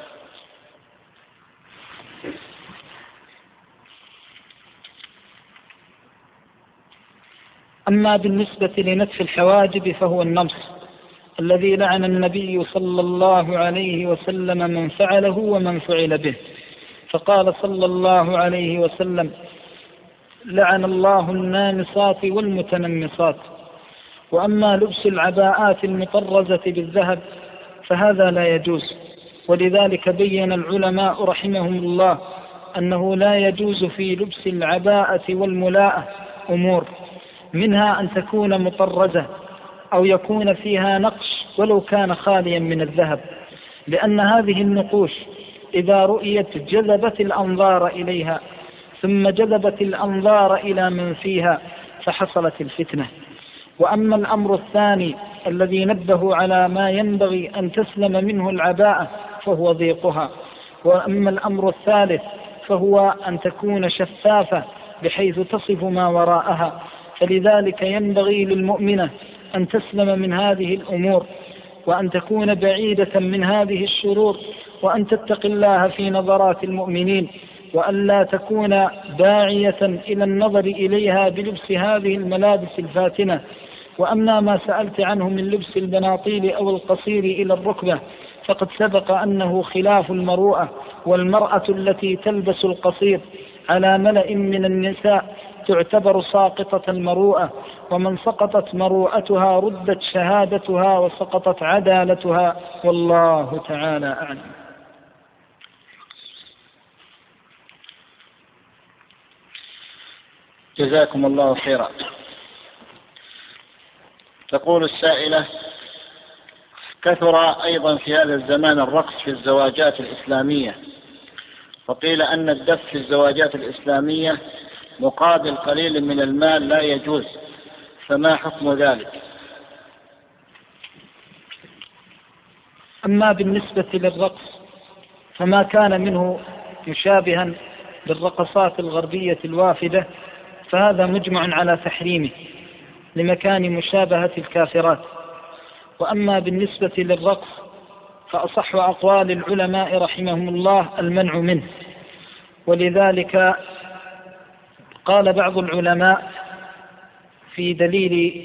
أما بالنسبة لنتف الحواجب فهو النمص الذي لعن النبي صلى الله عليه وسلم من فعله ومن فعل به. فقال صلى الله عليه وسلم: لعن الله النامصات والمتنمصات. وأما لبس العباءات المطرزة بالذهب فهذا لا يجوز، ولذلك بين العلماء رحمهم الله أنه لا يجوز في لبس العباءة والملاءة أمور، منها أن تكون مطرزة أو يكون فيها نقش ولو كان خاليا من الذهب، لأن هذه النقوش إذا رؤيت جذبت الأنظار إليها، ثم جذبت الأنظار إلى من فيها فحصلت الفتنة. وأما الأمر الثاني الذي نبه على ما ينبغي أن تسلم منه العباءة فهو ضيقها. وأما الأمر الثالث فهو أن تكون شفافة بحيث تصف ما وراءها. فلذلك ينبغي للمؤمنة أن تسلم من هذه الأمور، وأن تكون بعيدة من هذه الشرور، وأن تتقي الله في نظرات المؤمنين، وأن لا تكون داعية إلى النظر إليها بلبس هذه الملابس الفاتنة. وأما ما سألت عنه من لبس البناطيل أو القصير إلى الركبة فقد سبق أنه خلاف المروءة، والمرأة التي تلبس القصير على ملأ من النساء تعتبر ساقطة المروءة، ومن سقطت مروءتها ردت شهادتها وسقطت عدالتها، والله تعالى أعلم. جزاكم الله خيرا. تقول السائلة: كثر أيضا في هذا الزمان الرقص في الزواجات الإسلامية، وقيل أن الدف في الزواجات الإسلامية مقابل قليل من المال لا يجوز، فما حكم ذلك؟ أما بالنسبة للرقص فما كان منه مشابها للرقصات الغربية الوافدة فهذا مجمع على تحريمه لمكان مشابهة الكافرات. وأما بالنسبة للرقص فأصح أقوال العلماء رحمهم الله المنع منه، ولذلك قال بعض العلماء في دليل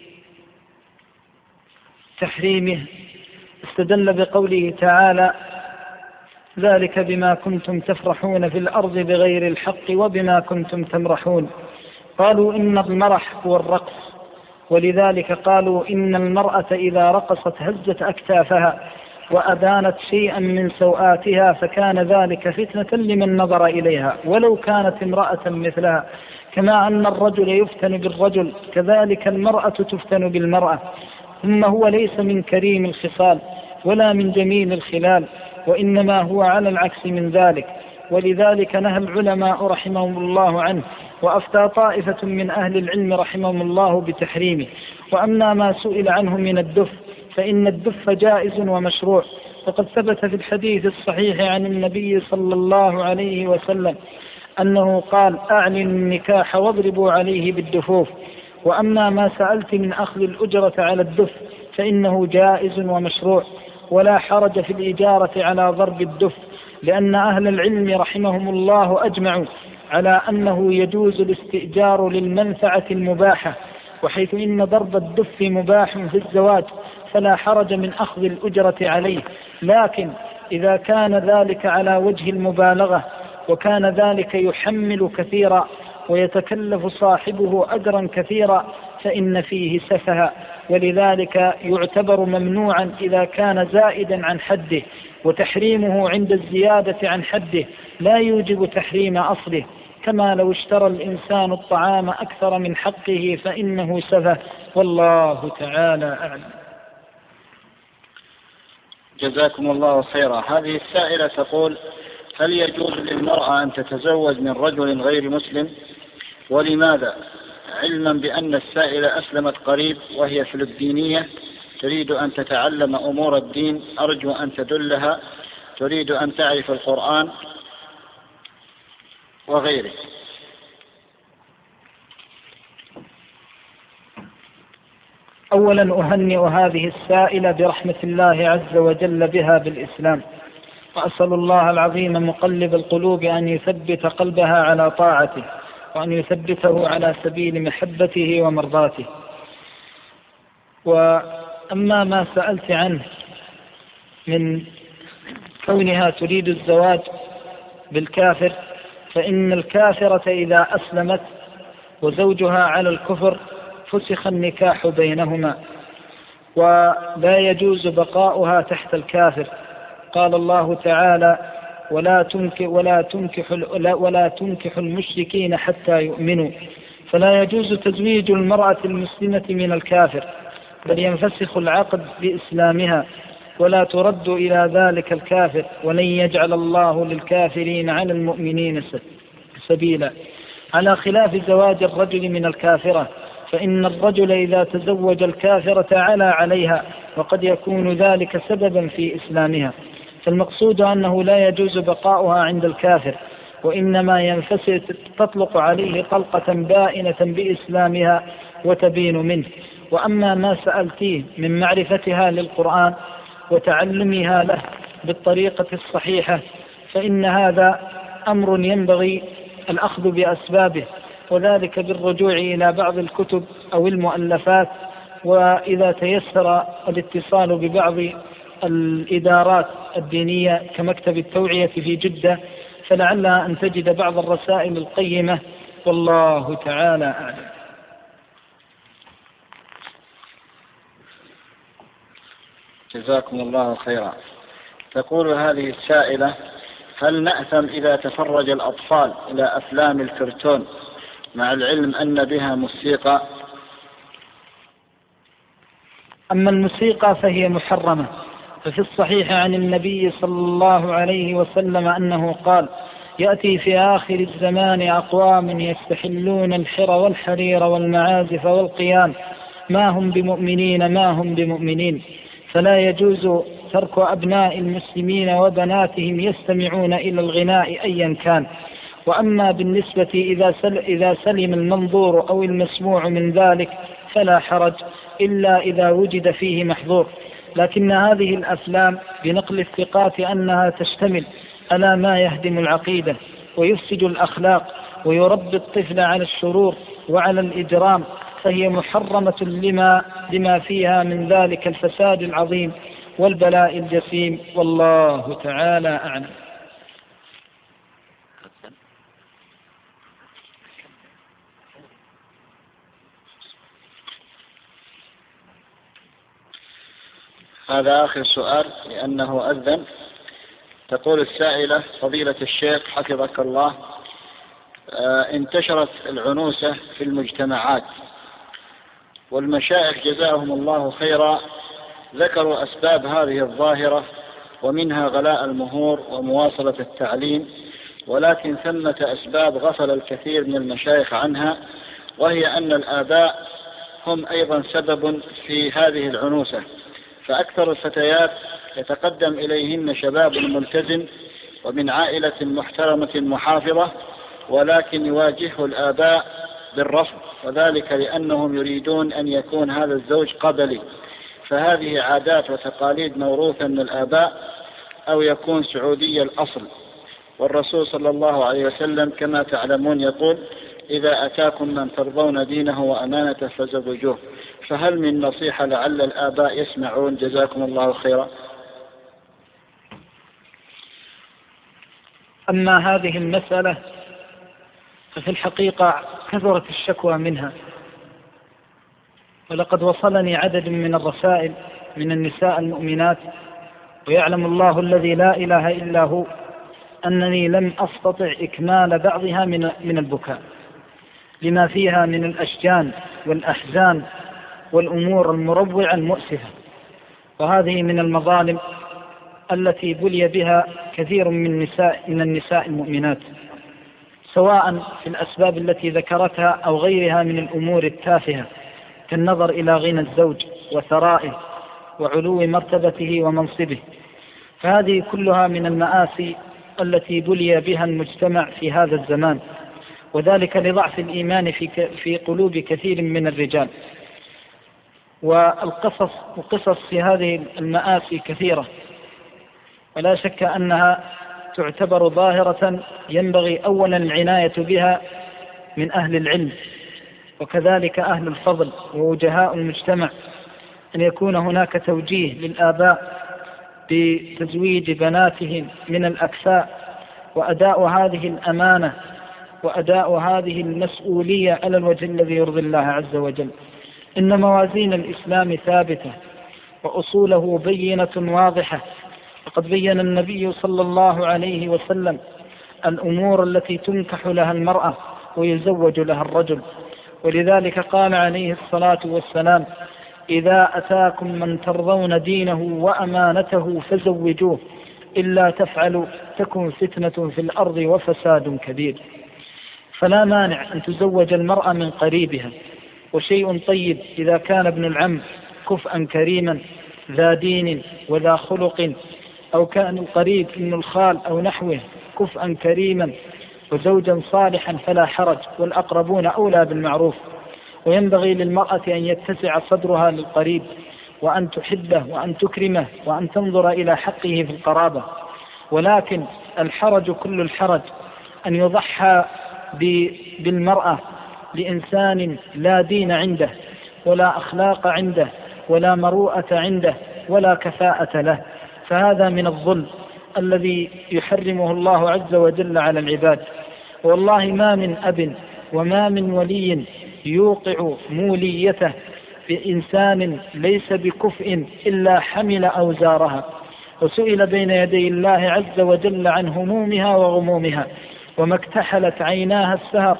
تحريمه استدل بقوله تعالى: ذلك بما كنتم تفرحون في الأرض بغير الحق وبما كنتم تمرحون. قالوا إن المرح هو الرقص، ولذلك قالوا إن المرأة إذا رقصت هزت أكتافها وأبانت شيئا من سوآتها فكان ذلك فتنة لمن نظر إليها ولو كانت امرأة مثلها. كما أن الرجل يفتن بالرجل كذلك المرأة تفتن بالمرأة. ثم هو ليس من كريم الخصال ولا من جميل الخلال، وإنما هو على العكس من ذلك. ولذلك نهى العلماء رحمهم الله عنه، وأفتى طائفة من أهل العلم رحمهم الله بتحريمه. وأما ما سئل عنه من الدف فإن الدف جائز ومشروع، وقد ثبت في الحديث الصحيح عن النبي صلى الله عليه وسلم أنه قال: أعلنوا النكاح واضربوا عليه بالدفوف. وأما ما سألت من أخذ الأجرة على الدف فإنه جائز ومشروع، ولا حرج في الإجارة على ضرب الدف، لأن أهل العلم رحمهم الله أجمعوا على أنه يجوز الاستئجار للمنفعة المباحة، وحيث إن ضرب الدف مباح في الزواج فلا حرج من أخذ الأجرة عليه. لكن إذا كان ذلك على وجه المبالغة وكان ذلك يحمل كثيرا ويتكلف صاحبه أجرا كثيرا فإن فيه سفها، ولذلك يعتبر ممنوعا إذا كان زائدا عن حده، وتحريمه عند الزيادة عن حده لا يوجب تحريم أصله، كما لو اشترى الإنسان الطعام أكثر من حقه فإنه سفه، والله تعالى أعلم. جزاكم الله خيرا. هذه السائلة تقول: هل يجوز للمرأة أن تتزوج من رجل غير مسلم؟ ولماذا؟ علما بأن السائلة أسلمت قريب وهي فلبينية تريد أن تتعلم أمور الدين، أرجو أن تدلها، تريد أن تعرف القرآن وغيره. أولا أهنئ هذه السائلة برحمة الله عز وجل بها بالإسلام، وأسأل الله العظيم مقلب القلوب أن يثبت قلبها على طاعته، وأن يثبته على سبيل محبته ومرضاته. وأما ما سألت عنه من كونها تريد الزواج بالكافر، فإن الكافرة إذا أسلمت وزوجها على الكفر فسخ النكاح بينهما، ولا يجوز بقاؤها تحت الكافر. قال الله تعالى: ولا تنكح المشركين حتى يؤمنوا. فلا يجوز تزويج المرأة المسلمة من الكافر، بل ينفسخ العقد بإسلامها ولا ترد إلى ذلك الكافر، ولن يجعل الله للكافرين على المؤمنين سبيلا، على خلاف زواج الرجل من الكافرة، فإن الرجل إذا تزوج الكافرة علا عليها، وقد يكون ذلك سببا في إسلامها. فالمقصود أنه لا يجوز بقاؤها عند الكافر، وإنما ينفسخ، تطلق عليه طلقة بائنة بإسلامها وتبين منه. وأما ما سألتيه من معرفتها للقرآن وتعلمها له بالطريقة الصحيحة فإن هذا أمر ينبغي الأخذ بأسبابه، وذلك بالرجوع إلى بعض الكتب أو المؤلفات، وإذا تيسر الاتصال ببعض الإدارات الدينية كمكتب التوعية في جدة فلعلها أن تجد بعض الرسائل القيمة، والله تعالى أعلم. جزاكم الله خيرا. تقول هذه السائلة: هل نأثم إذا تفرج الأطفال إلى أفلام الكرتون مع العلم أن بها موسيقى؟ أما الموسيقى فهي محرمة، ففي الصحيح عن النبي صلى الله عليه وسلم أنه قال: يأتي في آخر الزمان أقوام يستحلون الحر والحرير والمعازف والقيان ما هم بمؤمنين، فلا يجوز ترك أبناء المسلمين وبناتهم يستمعون إلى الغناء أيا كان. وأما بالنسبة إذا سلم المنظور أو المسموع من ذلك فلا حرج، إلا إذا وجد فيه محظور. لكن هذه الأفلام بنقل الثقات أنها تشتمل على ما يهدم العقيدة ويفسد الأخلاق ويربي الطفل على الشرور وعلى الإجرام، فهي محرمة لما فيها من ذلك الفساد العظيم والبلاء الجسيم، والله تعالى أعلم. هذا آخر سؤال لأنه أذن. تقول السائلة: فضيلة الشيخ حفظك الله، انتشرت العنوسة في المجتمعات، والمشايخ جزاهم الله خيرا ذكروا أسباب هذه الظاهرة، ومنها غلاء المهور ومواصلة التعليم، ولكن ثمة أسباب غفل الكثير من المشايخ عنها، وهي أن الآباء هم أيضا سبب في هذه العنوسة. فأكثر الفتيات يتقدم إليهن شباب ملتزم ومن عائلة محترمة محافظة، ولكن يواجهه الآباء بالرفض، وذلك لأنهم يريدون أن يكون هذا الزوج قبلي، فهذه عادات وتقاليد موروثة من الآباء، أو يكون سعودي الأصل. والرسول صلى الله عليه وسلم كما تعلمون يقول: إذا أتاكم من ترضون دينه وأمانته فزوجوه. فهل من نصيحة لعل الآباء يسمعون؟ جزاكم الله خيرا. أما هذه المسألة ففي الحقيقة كثرت الشكوى منها، ولقد وصلني عدد من الرسائل من النساء المؤمنات، ويعلم الله الذي لا إله إلا هو أنني لم أستطع إكمال بعضها من البكاء، لما فيها من الأشجان والأحزان والأمور المروعة المؤسفة. وهذه من المظالم التي بلي بها كثير من النساء المؤمنات، سواء في الأسباب التي ذكرتها أو غيرها من الأمور التافهة، كالنظر إلى غنى الزوج وثرائه وعلو مرتبته ومنصبه. فهذه كلها من المآسي التي بلي بها المجتمع في هذا الزمان، وذلك لضعف الإيمان في قلوب كثير من الرجال. والقصص في هذه المآسي كثيرة، ولا شك أنها تعتبر ظاهرة ينبغي أولا العناية بها من أهل العلم، وكذلك أهل الفضل ووجهاء المجتمع، أن يكون هناك توجيه للآباء بتزويج بناتهم من الأكفاء، وأداء هذه الأمانة وأداء هذه المسؤولية على الوجه الذي يرضي الله عز وجل. إن موازين الإسلام ثابتة وأصوله بينة واضحة، وقد بين النبي صلى الله عليه وسلم الأمور التي تنكح لها المرأة ويزوج لها الرجل. ولذلك قال عليه الصلاة والسلام: إذا أتاكم من ترضون دينه وأمانته فزوجوه، إلا تفعلوا تكن فتنة في الأرض وفساد كبير. فلا مانع أن تزوج المرأة من قريبها، وشيء طيب إذا كان ابن العم كفءا كريما ذا دين وذا خلق، أو كان القريب ابن الخال أو نحوه كفءا كريما وزوجا صالحا فلا حرج، والأقربون أولى بالمعروف. وينبغي للمرأة أن يتسع صدرها للقريب، وأن تحبه وأن تكرمه وأن تنظر إلى حقه في القرابة. ولكن الحرج كل الحرج أن يضحى بالمرأة لإنسان لا دين عنده ولا أخلاق عنده ولا مروءة عنده ولا كفاءة له، فهذا من الظلم الذي يحرمه الله عز وجل على العباد. والله ما من أب وما من ولي يوقع موليته بإنسان ليس بكفء إلا حمل أوزارها، وسئل بين يدي الله عز وجل عن همومها وغمومها، وما اكتحلت عيناها السهر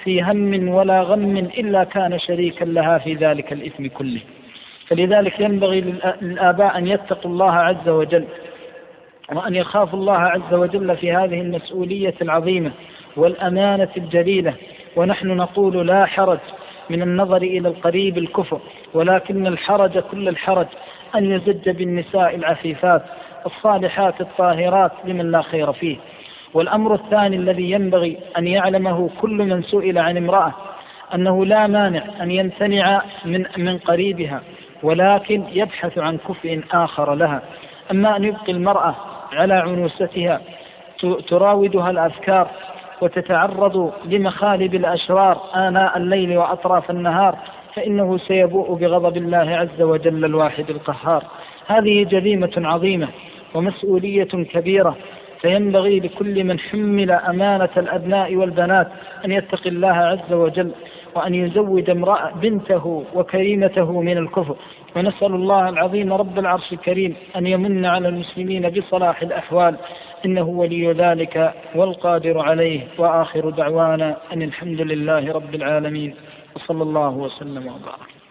في هم ولا غم إلا كان شريكا لها في ذلك الإثم كله. فلذلك ينبغي للآباء أن يتقوا الله عز وجل، وأن يخافوا الله عز وجل في هذه المسؤولية العظيمة والأمانة الجليلة. ونحن نقول لا حرج من النظر إلى القريب الكفر، ولكن الحرج كل الحرج أن يزج بالنساء العفيفات الصالحات الطاهرات لمن لا خير فيه. والأمر الثاني الذي ينبغي أن يعلمه كل من سئل عن امرأة أنه لا مانع أن يمتنع من قريبها، ولكن يبحث عن كفء آخر لها. أما أن يبقي المرأة على عنوستها تراودها الأفكار وتتعرض لمخالب الأشرار آناء الليل وأطراف النهار، فإنه سيبوء بغضب الله عز وجل الواحد القهار. هذه جريمة عظيمة ومسؤولية كبيرة، فينبغي لكل من حمل أمانة الأبناء والبنات أن يتقي الله عز وجل، وأن يزود بنته وكريمته من الكفر. ونسأل الله العظيم رب العرش الكريم أن يمن على المسلمين بصلاح الأحوال، إنه ولي ذلك والقادر عليه. وآخر دعوانا أن الحمد لله رب العالمين، وصلى الله وسلم وبارك.